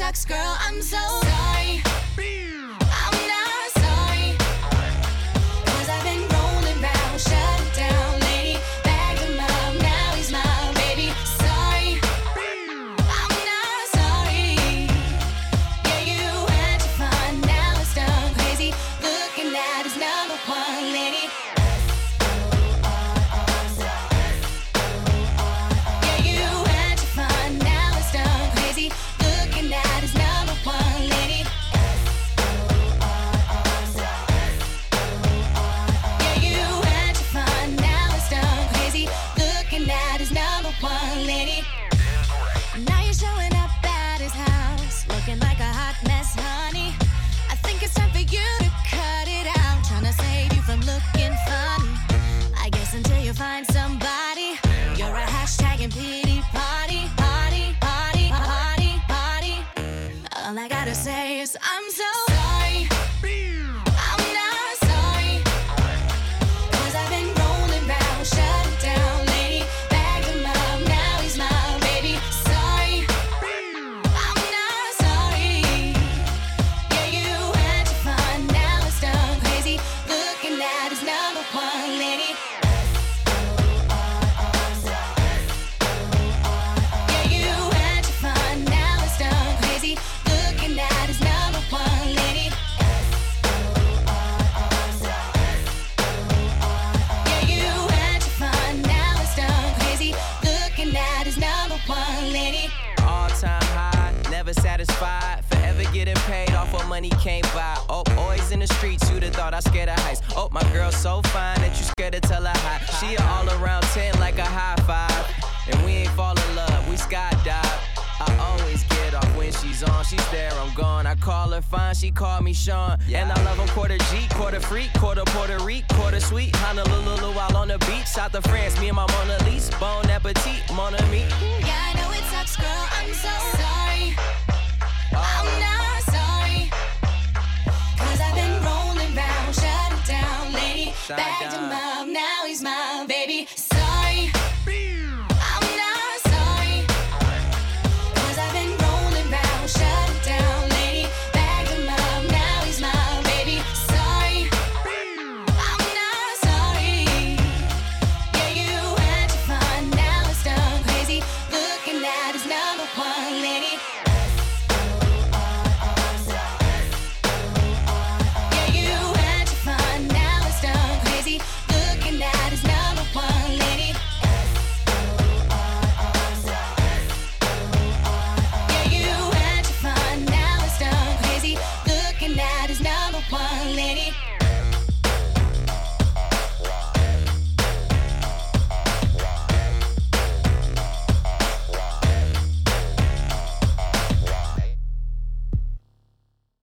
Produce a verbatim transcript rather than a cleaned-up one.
sucks, girl, I'm so sorry. I'm not sorry, 'cause I've been rolling round, shut it down, lady. Bagged him up, now he's mine, baby. Sorry, I'm not sorry. Yeah, you had your fun, now it's done. Crazy, looking at his number one, lady. Now you're showing up at his house, looking like a hot mess, honey. I think it's time for you to cut it out, trying to save you from looking funny. I guess until you find somebody, you're a hashtag and pity party, party, party, party, party. All I gotta say is I'm so sorry. I'm not sorry, 'cause I've been rolling round, shut it down, lady. Bagged him up, now he's mine, baby. Sorry, I'm not sorry. Yeah, you had your fun, now it's done. Crazy, looking at his number one, lady. Yeah, you had your fun, now it's done. Crazy, looking at his number one, lady. Yeah, you had your fun, now it's done. Crazy, looking at his number one, lady. All time high, never satisfied. Forever getting paid off what money can't buy. Oh, always in the streets, you'd have thought I scared of heights. Oh, my girl's so fine that you scared to tell her hi. She a all around ten like a high five. And we ain't fall in love, we skydive. I always get off when she's on, she's there, I'm gone. I call her fine, she call me Sean. And I love him quarter G, quarter freak, quarter Puerto Rico, quarter sweet. Honolulu while on the beach, south of France, me and my Mona Lisa. Bon appetit, mon ami. Yeah, I know it sucks, girl, I'm so sorry. I'm not sorry, 'cause I've been rolling round, shut it down, lady. Bagged him up, now